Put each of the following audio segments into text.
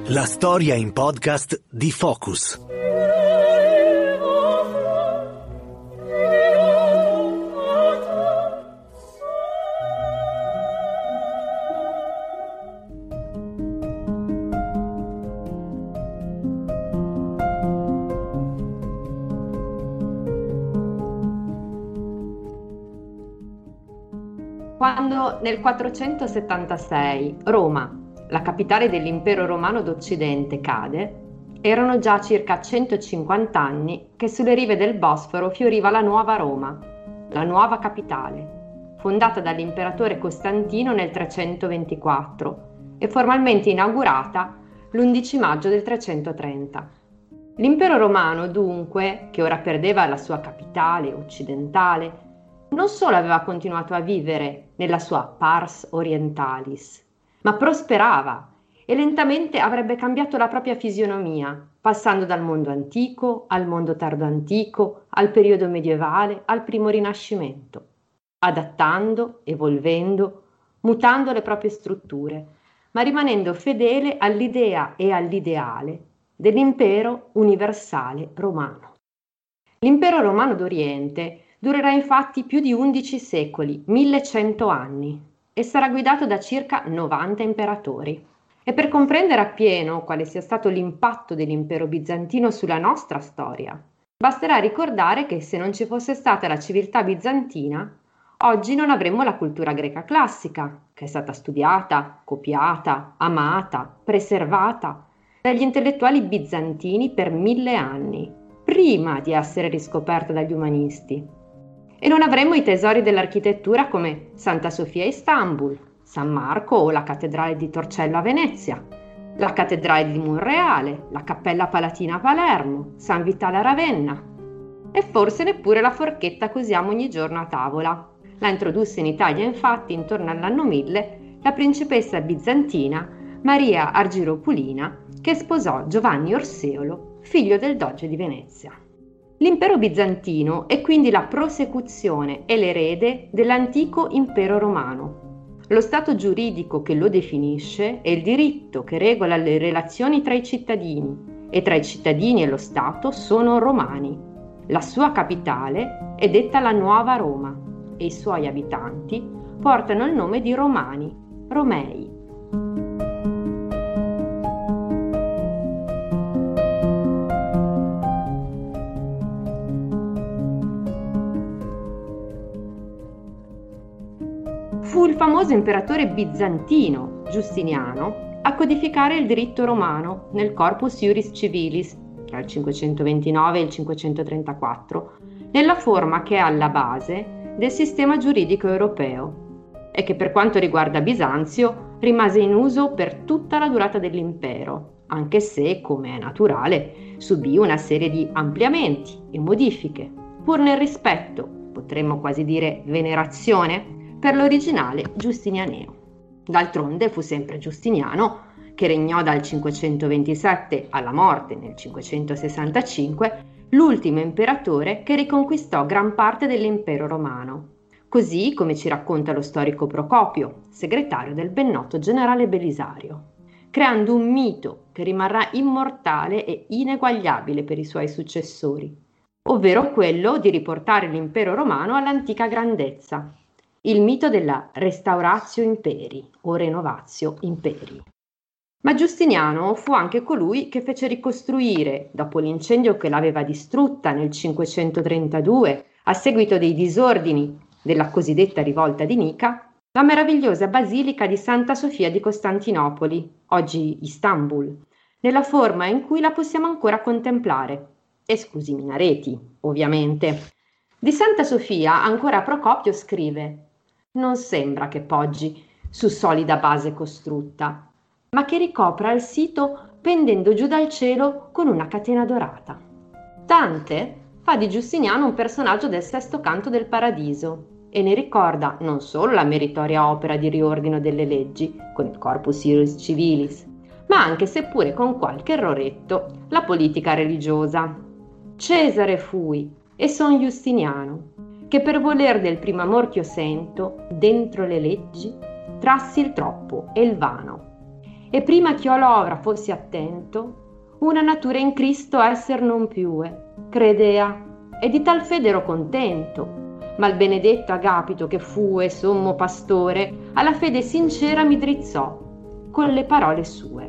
La storia in podcast di Focus. Quando nel 476 Roma, la capitale dell'impero romano d'Occidente, cade, erano già circa 150 anni che sulle rive del Bosforo fioriva la nuova Roma, la nuova capitale, fondata dall'imperatore Costantino nel 324 e formalmente inaugurata l'11 maggio del 330. L'impero romano, dunque, che ora perdeva la sua capitale occidentale, non solo aveva continuato a vivere nella sua pars orientalis, ma prosperava e lentamente avrebbe cambiato la propria fisionomia, passando dal mondo antico al mondo tardo-antico, al periodo medievale, al primo Rinascimento, adattando, evolvendo, mutando le proprie strutture, ma rimanendo fedele all'idea e all'ideale dell'impero universale romano. L'impero romano d'Oriente durerà infatti più di 11 secoli, 1100 anni, e sarà guidato da circa 90 imperatori. E per comprendere appieno quale sia stato l'impatto dell'impero bizantino sulla nostra storia, basterà ricordare che se non ci fosse stata la civiltà bizantina, oggi non avremmo la cultura greca classica, che è stata studiata, copiata, amata, preservata dagli intellettuali bizantini per 1000 anni, prima di essere riscoperta dagli umanisti. E non avremmo i tesori dell'architettura come Santa Sofia a Istanbul, San Marco o la cattedrale di Torcello a Venezia, la cattedrale di Monreale, la Cappella Palatina a Palermo, San Vitale a Ravenna e forse neppure la forchetta che usiamo ogni giorno a tavola. La introdusse in Italia infatti intorno all'anno 1000 la principessa bizantina Maria Argiropulina, che sposò Giovanni Orseolo, figlio del doge di Venezia. L'impero bizantino è quindi la prosecuzione e l'erede dell'antico impero romano. Lo stato giuridico che lo definisce è il diritto che regola le relazioni tra i cittadini e tra i cittadini e lo Stato sono romani. La sua capitale è detta la Nuova Roma e i suoi abitanti portano il nome di Romani, Romei. Fu il famoso imperatore bizantino Giustiniano a codificare il diritto romano nel Corpus Iuris Civilis tra il 529 e il 534, nella forma che è alla base del sistema giuridico europeo e che per quanto riguarda Bisanzio rimase in uso per tutta la durata dell'impero, anche se, come è naturale, subì una serie di ampliamenti e modifiche, pur nel rispetto, potremmo quasi dire venerazione, per l'originale giustinianeo. D'altronde fu sempre Giustiniano, che regnò dal 527 alla morte nel 565, l'ultimo imperatore che riconquistò gran parte dell'impero romano, così come ci racconta lo storico Procopio, segretario del ben noto generale Belisario, creando un mito che rimarrà immortale e ineguagliabile per i suoi successori, ovvero quello di riportare l'impero romano all'antica grandezza, il mito della Restauratio Imperi o Renovatio Imperi. Ma Giustiniano fu anche colui che fece ricostruire, dopo l'incendio che l'aveva distrutta nel 532 a seguito dei disordini della cosiddetta rivolta di Nica, la meravigliosa basilica di Santa Sofia di Costantinopoli, oggi Istanbul, nella forma in cui la possiamo ancora contemplare, esclusi i minareti, ovviamente. Di Santa Sofia ancora Procopio scrive: non sembra che poggi su solida base costrutta, ma che ricopra il sito pendendo giù dal cielo con una catena dorata. Dante fa di Giustiniano un personaggio del sesto canto del Paradiso e ne ricorda non solo la meritoria opera di riordino delle leggi con il Corpus Iuris Civilis, ma anche, seppure con qualche erroretto, la politica religiosa. Cesare fui e son Giustiniano, che per voler del primo amor ch'io sento, dentro le leggi, trassi il troppo e il vano, e prima ch'io all'ovra fossi attento, una natura in Cristo esser non piue, credea, e di tal fede ero contento. Ma il benedetto Agapito, che fue sommo pastore, alla fede sincera mi drizzò con le parole sue.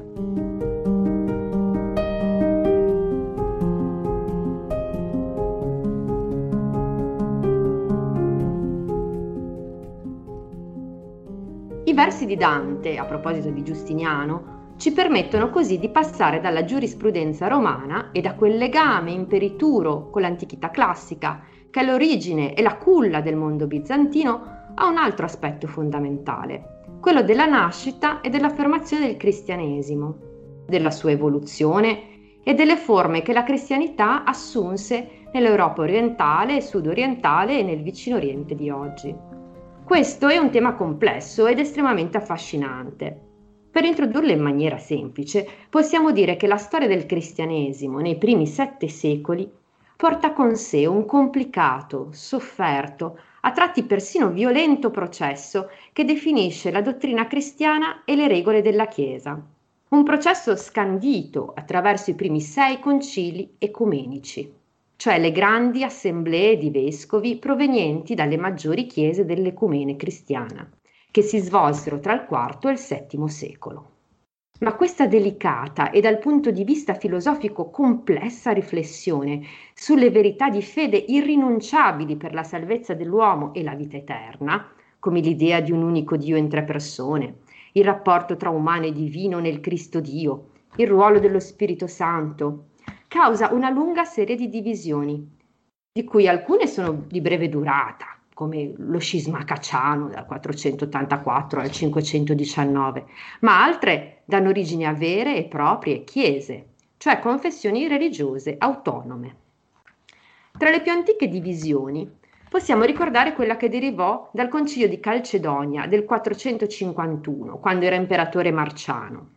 I versi di Dante, a proposito di Giustiniano, ci permettono così di passare dalla giurisprudenza romana e da quel legame imperituro con l'antichità classica, che è l'origine e la culla del mondo bizantino, a un altro aspetto fondamentale, quello della nascita e dell'affermazione del cristianesimo, della sua evoluzione e delle forme che la cristianità assunse nell'Europa orientale e sudorientale e nel vicino Oriente di oggi. Questo è un tema complesso ed estremamente affascinante. Per introdurlo in maniera semplice, possiamo dire che la storia del cristianesimo nei primi 7 secoli porta con sé un complicato, sofferto, a tratti persino violento processo che definisce la dottrina cristiana e le regole della Chiesa. Un processo scandito attraverso i primi 6 concili ecumenici, cioè le grandi assemblee di vescovi provenienti dalle maggiori chiese dell'ecumene cristiana, che si svolsero tra il IV e il VII secolo. Ma questa delicata e dal punto di vista filosofico complessa riflessione sulle verità di fede irrinunciabili per la salvezza dell'uomo e la vita eterna, come l'idea di un unico Dio in 3 persone, il rapporto tra umano e divino nel Cristo Dio, il ruolo dello Spirito Santo, causa una lunga serie di divisioni, di cui alcune sono di breve durata, come lo scisma caciano dal 484 al 519, ma altre danno origine a vere e proprie chiese, cioè confessioni religiose autonome. Tra le più antiche divisioni possiamo ricordare quella che derivò dal concilio di Calcedonia del 451, quando era imperatore Marciano.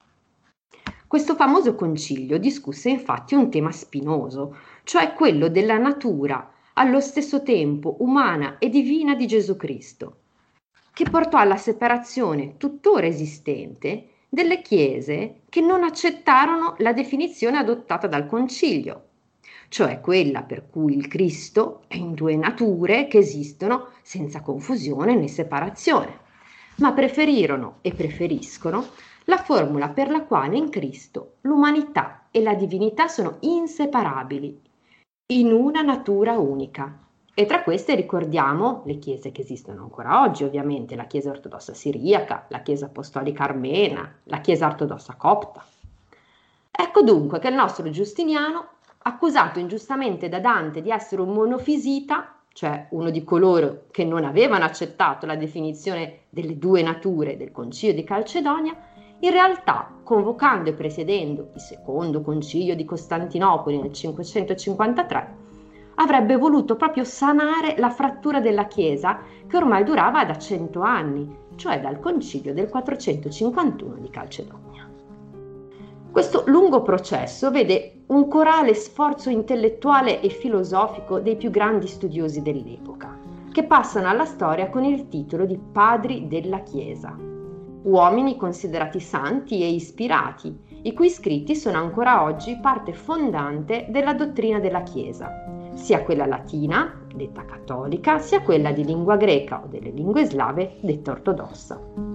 Questo famoso concilio discusse infatti un tema spinoso, cioè quello della natura allo stesso tempo umana e divina di Gesù Cristo, che portò alla separazione tuttora esistente delle chiese che non accettarono la definizione adottata dal concilio, cioè quella per cui il Cristo è in 2 nature che esistono senza confusione né separazione, ma preferirono e preferiscono la formula per la quale in Cristo l'umanità e la divinità sono inseparabili, in una natura unica. E tra queste ricordiamo le chiese che esistono ancora oggi, ovviamente la Chiesa ortodossa siriaca, la Chiesa apostolica armena, la Chiesa ortodossa copta. Ecco dunque che il nostro Giustiniano, accusato ingiustamente da Dante di essere un monofisita, cioè uno di coloro che non avevano accettato la definizione delle 2 nature del Concilio di Calcedonia, in realtà, convocando e presiedendo il secondo concilio di Costantinopoli nel 553, avrebbe voluto proprio sanare la frattura della Chiesa che ormai durava da 100 anni, cioè dal concilio del 451 di Calcedonia. Questo lungo processo vede un corale sforzo intellettuale e filosofico dei più grandi studiosi dell'epoca, che passano alla storia con il titolo di Padri della Chiesa. Uomini considerati santi e ispirati, i cui scritti sono ancora oggi parte fondante della dottrina della Chiesa, sia quella latina, detta cattolica, sia quella di lingua greca o delle lingue slave, detta ortodossa.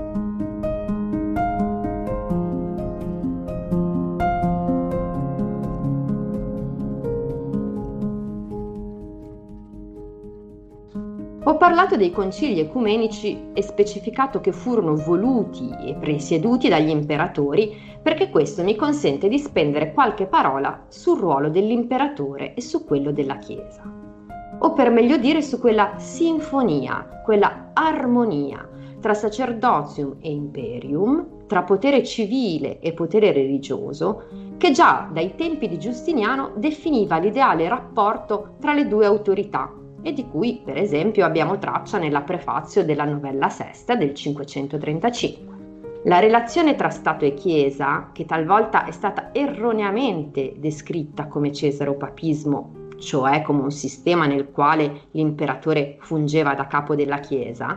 Ho parlato dei concili ecumenici e specificato che furono voluti e presieduti dagli imperatori perché questo mi consente di spendere qualche parola sul ruolo dell'imperatore e su quello della Chiesa. O per meglio dire su quella sinfonia, quella armonia tra sacerdotium e imperium, tra potere civile e potere religioso, che già dai tempi di Giustiniano definiva l'ideale rapporto tra le 2 autorità, e di cui per esempio abbiamo traccia nella prefazio della novella sesta del 535. La relazione tra Stato e Chiesa, che talvolta è stata erroneamente descritta come cesaropapismo, cioè come un sistema nel quale l'imperatore fungeva da capo della Chiesa,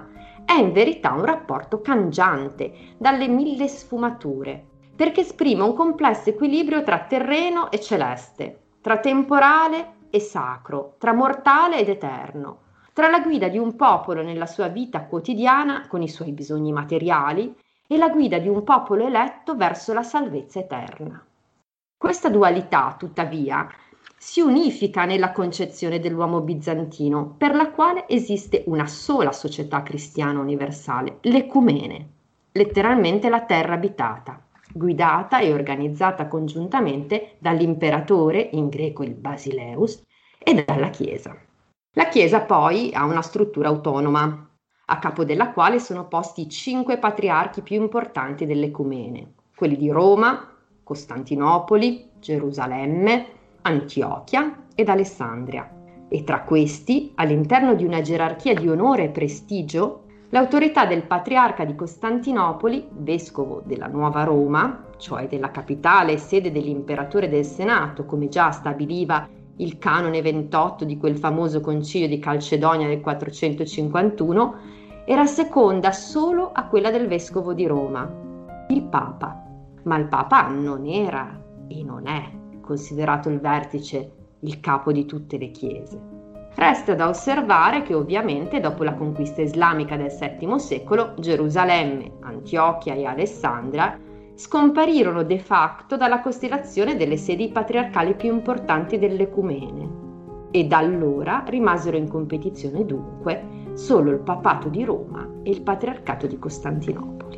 è in verità un rapporto cangiante, dalle mille sfumature, perché esprime un complesso equilibrio tra terreno e celeste, tra temporale e sacro, tra mortale ed eterno, tra la guida di un popolo nella sua vita quotidiana con i suoi bisogni materiali e la guida di un popolo eletto verso la salvezza eterna. Questa dualità, tuttavia, si unifica nella concezione dell'uomo bizantino, per la quale esiste una sola società cristiana universale, l'ecumene, letteralmente la terra abitata, guidata e organizzata congiuntamente dall'imperatore, in greco il Basileus, e dalla Chiesa. La Chiesa poi ha una struttura autonoma, a capo della quale sono posti i 5 patriarchi più importanti dell'ecumene, quelli di Roma, Costantinopoli, Gerusalemme, Antiochia ed Alessandria, e tra questi, all'interno di una gerarchia di onore e prestigio, l'autorità del patriarca di Costantinopoli, vescovo della Nuova Roma, cioè della capitale e sede dell'imperatore del Senato, come già stabiliva il canone 28 di quel famoso concilio di Calcedonia del 451, era seconda solo a quella del vescovo di Roma, il Papa. Ma il Papa non era e non è considerato il vertice, il capo di tutte le chiese. Resta da osservare che ovviamente dopo la conquista islamica del VII secolo, Gerusalemme, Antiochia e Alessandria scomparirono de facto dalla costellazione delle sedi patriarcali più importanti dell'ecumene e da allora rimasero in competizione dunque solo il papato di Roma e il patriarcato di Costantinopoli.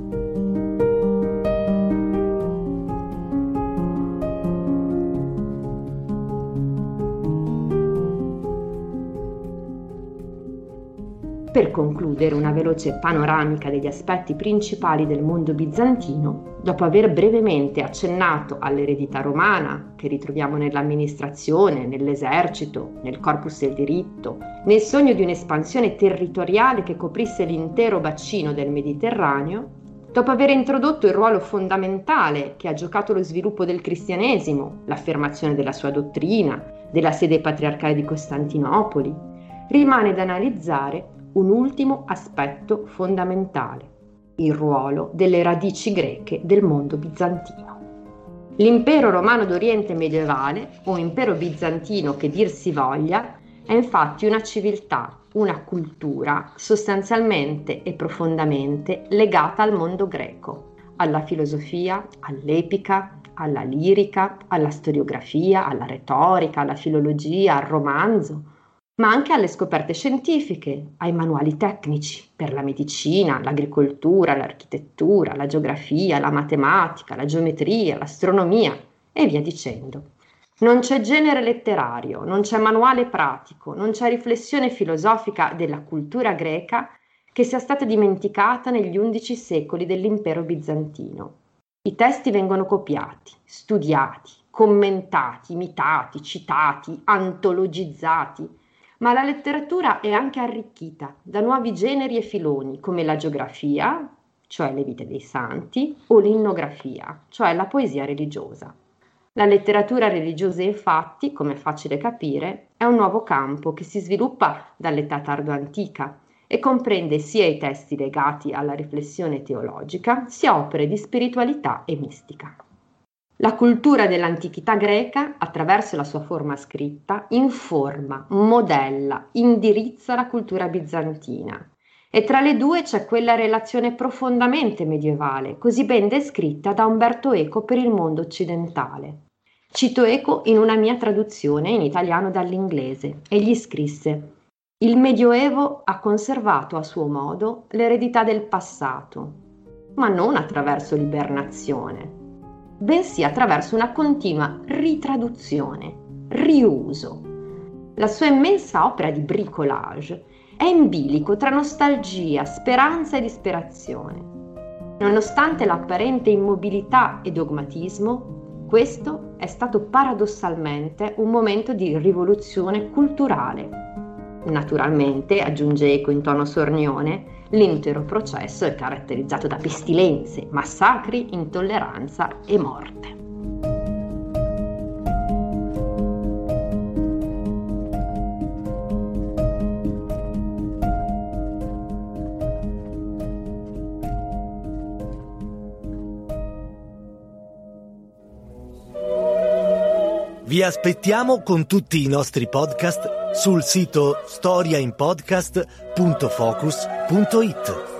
Per concludere una veloce panoramica degli aspetti principali del mondo bizantino, dopo aver brevemente accennato all'eredità romana, che ritroviamo nell'amministrazione, nell'esercito, nel corpus del diritto, nel sogno di un'espansione territoriale che coprisse l'intero bacino del Mediterraneo, dopo aver introdotto il ruolo fondamentale che ha giocato lo sviluppo del cristianesimo, l'affermazione della sua dottrina, della sede patriarcale di Costantinopoli, rimane da analizzare un ultimo aspetto fondamentale, il ruolo delle radici greche del mondo bizantino. L'impero romano d'Oriente medievale, o impero bizantino che dir si voglia, è infatti una civiltà, una cultura sostanzialmente e profondamente legata al mondo greco, alla filosofia, all'epica, alla lirica, alla storiografia, alla retorica, alla filologia, al romanzo, ma anche alle scoperte scientifiche, ai manuali tecnici per la medicina, l'agricoltura, l'architettura, la geografia, la matematica, la geometria, l'astronomia e via dicendo. Non c'è genere letterario, non c'è manuale pratico, non c'è riflessione filosofica della cultura greca che sia stata dimenticata negli 11 secoli dell'impero bizantino. I testi vengono copiati, studiati, commentati, imitati, citati, antologizzati, ma la letteratura è anche arricchita da nuovi generi e filoni come la geografia, cioè le vite dei santi, o l'innografia, cioè la poesia religiosa. La letteratura religiosa, infatti, come è facile capire, è un nuovo campo che si sviluppa dall'età tardo-antica e comprende sia i testi legati alla riflessione teologica, sia opere di spiritualità e mistica. La cultura dell'antichità greca, attraverso la sua forma scritta, informa, modella, indirizza la cultura bizantina. E tra le due c'è quella relazione profondamente medievale, così ben descritta da Umberto Eco per il mondo occidentale. Cito Eco in una mia traduzione in italiano dall'inglese. Egli scrisse: «Il Medioevo ha conservato a suo modo l'eredità del passato, ma non attraverso l'ibernazione, bensì attraverso una continua ritraduzione, riuso. La sua immensa opera di bricolage è in bilico tra nostalgia, speranza e disperazione. Nonostante l'apparente immobilità e dogmatismo, questo è stato paradossalmente un momento di rivoluzione culturale. Naturalmente, aggiunge Eco in tono sornione, l'intero processo è caratterizzato da pestilenze, massacri, intolleranza e morte». Vi aspettiamo con tutti i nostri podcast sul sito storiainpodcast.focus.it.